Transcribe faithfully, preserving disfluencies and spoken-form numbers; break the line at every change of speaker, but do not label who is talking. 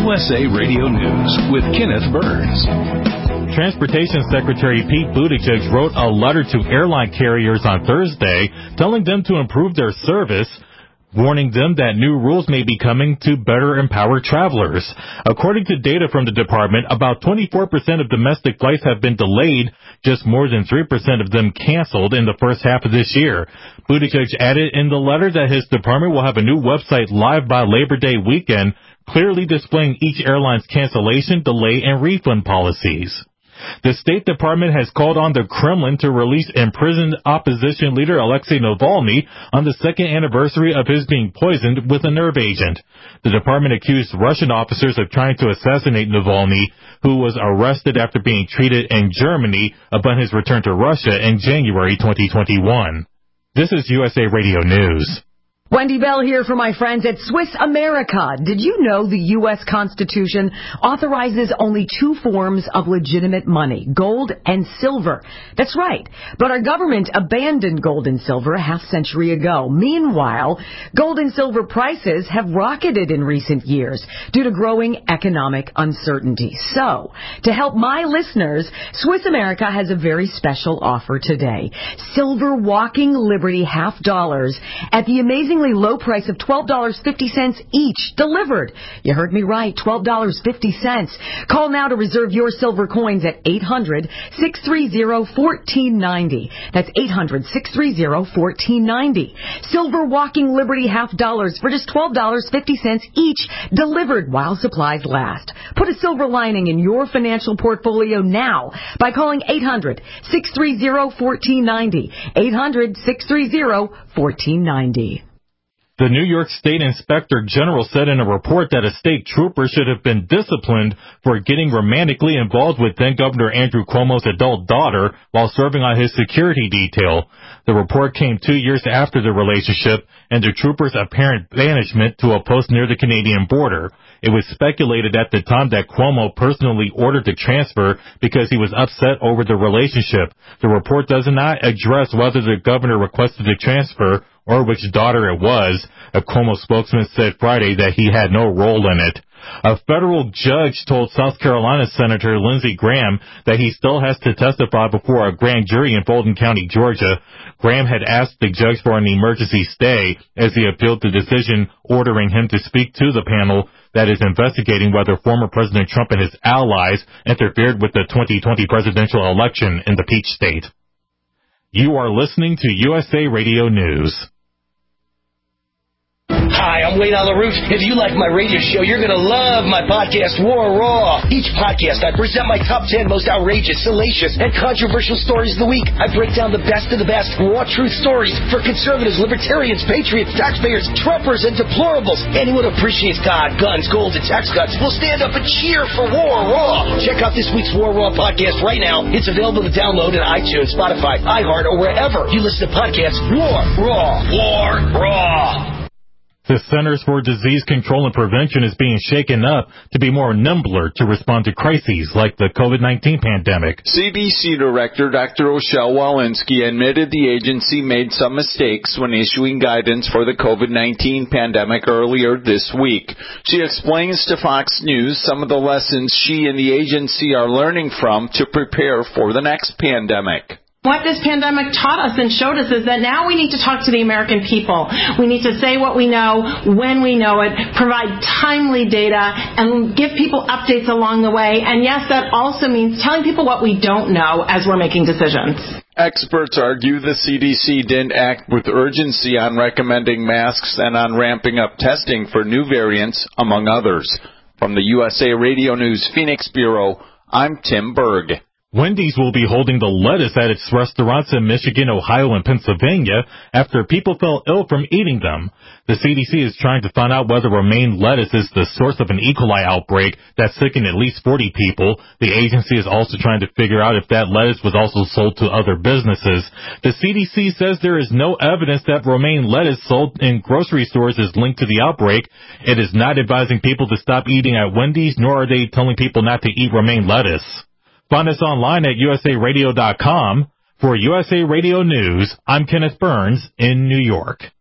U S A Radio News with Kenneth Burns.
Transportation Secretary Pete Buttigieg wrote a letter to airline carriers on Thursday telling them to improve their service, warning them that new rules may be coming to better empower travelers. According to data from the department, about twenty-four percent of domestic flights have been delayed, just more than three percent of them canceled in the first half of this year. Buttigieg added in the letter that his department will have a new website live by Labor Day weekend, clearly displaying each airline's cancellation, delay, and refund policies. The State Department has called on the Kremlin to release imprisoned opposition leader Alexei Navalny on the second anniversary of his being poisoned with a nerve agent. The department accused Russian officers of trying to assassinate Navalny, who was arrested after being treated in Germany upon his return to Russia in January twenty twenty-one. This is U S A Radio News.
Wendy Bell here for my friends at Swiss America. Did you know the U S Constitution authorizes only two forms of legitimate money, gold and silver? That's right. But our government abandoned gold and silver a half century ago. Meanwhile, gold and silver prices have rocketed in recent years due to growing economic uncertainty. So, to help my listeners, Swiss America has a very special offer today. Silver Walking Liberty half dollars at the amazing low price of twelve dollars and fifty cents each, delivered. You heard me right, twelve dollars and fifty cents. Call now to reserve your silver coins at eight hundred, six three zero, one four nine zero. That's eight hundred, six three zero, one four nine zero. Silver Walking Liberty half dollars for just twelve dollars and fifty cents each, delivered while supplies last. Put a silver lining in your financial portfolio now by calling eight hundred, six three zero, one four nine zero. eight hundred, six three zero, one four nine zero.
The New York State Inspector General said in a report that a state trooper should have been disciplined for getting romantically involved with then-Governor Andrew Cuomo's adult daughter while serving on his security detail. The report came two years after the relationship and the trooper's apparent banishment to a post near the Canadian border. It was speculated at the time that Cuomo personally ordered the transfer because he was upset over the relationship. The report does not address whether the governor requested the transfer or which daughter it was. A Cuomo spokesman said Friday that he had no role in it. A federal judge told South Carolina Senator Lindsey Graham that he still has to testify before a grand jury in Fulton County, Georgia. Graham had asked the judge for an emergency stay as he appealed the decision ordering him to speak to the panel that is investigating whether former President Trump and his allies interfered with the twenty twenty presidential election in the Peach State. You are listening to U S A Radio News.
Hi, I'm Wayne on the Roof. If you like my radio show, you're going to love my podcast, War Raw. Each podcast, I present my top ten most outrageous, salacious, and controversial stories of the week. I break down the best of the best raw truth stories for conservatives, libertarians, patriots, taxpayers, Trumpers, and deplorables. Anyone who appreciates God, guns, gold, and tax cuts will stand up and cheer for War Raw. Check out this week's War Raw podcast right now. It's available to download in iTunes, Spotify, iHeart, or wherever you listen to podcasts. War Raw. War Raw.
The Centers for Disease Control and Prevention is being shaken up to be more nimbler to respond to crises like the COVID nineteen pandemic.
C D C Director Doctor Rochelle Walensky admitted the agency made some mistakes when issuing guidance for the COVID nineteen pandemic earlier this week. She explains to Fox News some of the lessons she and the agency are learning from to prepare for the next pandemic.
What this pandemic taught us and showed us is that now we need to talk to the American people. We need to say what we know, when we know it, provide timely data, and give people updates along the way. And yes, that also means telling people what we don't know as we're making decisions.
Experts argue the C D C didn't act with urgency on recommending masks and on ramping up testing for new variants, among others. From the U S A Radio News Phoenix Bureau, I'm Tim Berg.
Wendy's will be holding the lettuce at its restaurants in Michigan, Ohio, and Pennsylvania after people fell ill from eating them. The C D C is trying to find out whether romaine lettuce is the source of an E. coli outbreak that sickened at least forty people. The agency is also trying to figure out if that lettuce was also sold to other businesses. The C D C says there is no evidence that romaine lettuce sold in grocery stores is linked to the outbreak. It is not advising people to stop eating at Wendy's, nor are they telling people not to eat romaine lettuce. Find us online at U S A radio dot com. For U S A Radio News, I'm Kenneth Burns in New York.